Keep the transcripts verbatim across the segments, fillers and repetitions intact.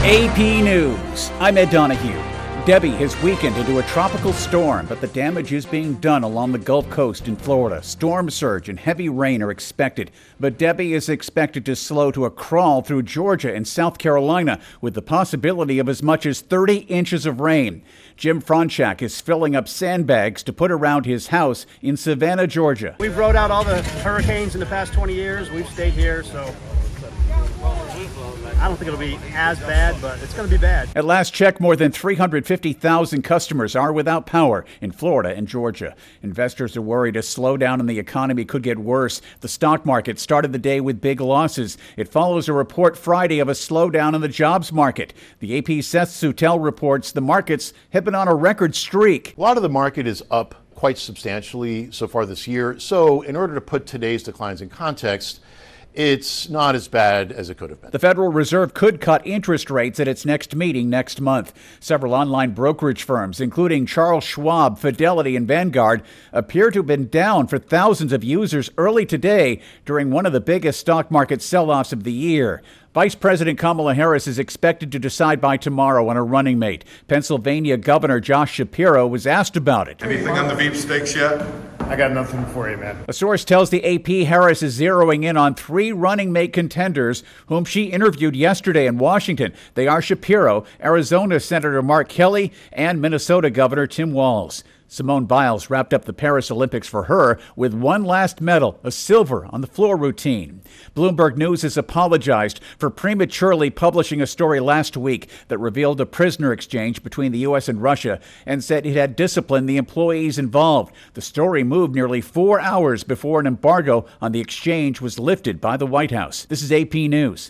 A P News. I'm Ed Donahue. Debbie has weakened into a tropical storm, but the damage is being done along the Gulf Coast in Florida. Storm surge and heavy rain are expected, but Debbie is expected to slow to a crawl through Georgia and South Carolina with the possibility of as much as thirty inches of rain. Jim Franchak is filling up sandbags to put around his house in Savannah, Georgia. We've rode out all the hurricanes in the past twenty years. We've stayed here, so I don't think it'll be as bad, but it's going to be bad. At last check, more than three hundred fifty thousand customers are without power in Florida and Georgia. Investors are worried a slowdown in the economy could get worse. The stock market started the day with big losses. It follows a report Friday of a slowdown in the jobs market. The A P's Seth Sutel reports the markets have been on a record streak. A lot of the market is up quite substantially so far this year. So in order to put today's declines in context, it's not as bad as it could have been. The Federal Reserve could cut interest rates at its next meeting next month. Several online brokerage firms, including Charles Schwab, Fidelity, and Vanguard, appear to have been down for thousands of users early today during one of the biggest stock market sell-offs of the year. Vice President Kamala Harris is expected to decide by tomorrow on her running mate. Pennsylvania Governor Josh Shapiro was asked about it. Anything on the beef steaks yet? I got nothing for you, man. A source tells the A P Harris is zeroing in on three running mate contenders whom she interviewed yesterday in Washington. They are Shapiro, Arizona Senator Mark Kelly, and Minnesota Governor Tim Walz. Simone Biles wrapped up the Paris Olympics for her with one last medal, a silver on the floor routine. Bloomberg News has apologized for prematurely publishing a story last week that revealed a prisoner exchange between the U S and Russia and said it had disciplined the employees involved. The story moved nearly four hours before an embargo on the exchange was lifted by the White House. This is A P News.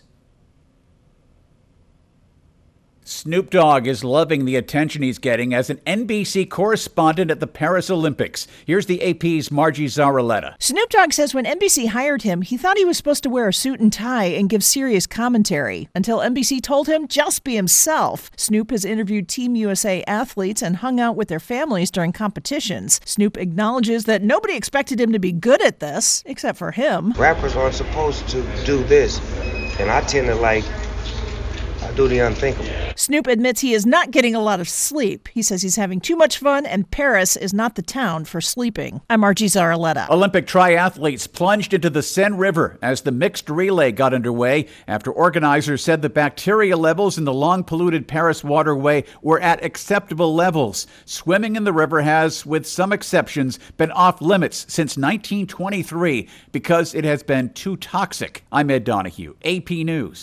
Snoop Dogg is loving the attention he's getting as an N B C correspondent at the Paris Olympics. Here's the A P's Margie Zaraletta. Snoop Dogg says when N B C hired him, he thought he was supposed to wear a suit and tie and give serious commentary, until N B C told him just be himself. Snoop has interviewed Team U S A athletes and hung out with their families during competitions. Snoop acknowledges that nobody expected him to be good at this, except for him. Rappers aren't supposed to do this, and I tend to like do the unthinkable. Snoop admits he is not getting a lot of sleep. He says he's having too much fun, and Paris is not the town for sleeping. I'm Margie Zaraletta. Olympic triathletes plunged into the Seine River as the mixed relay got underway after organizers said the bacteria levels in the long-polluted Paris waterway were at acceptable levels. Swimming in the river has, with some exceptions, been off limits since nineteen twenty-three because it has been too toxic. I'm Ed Donahue, A P News.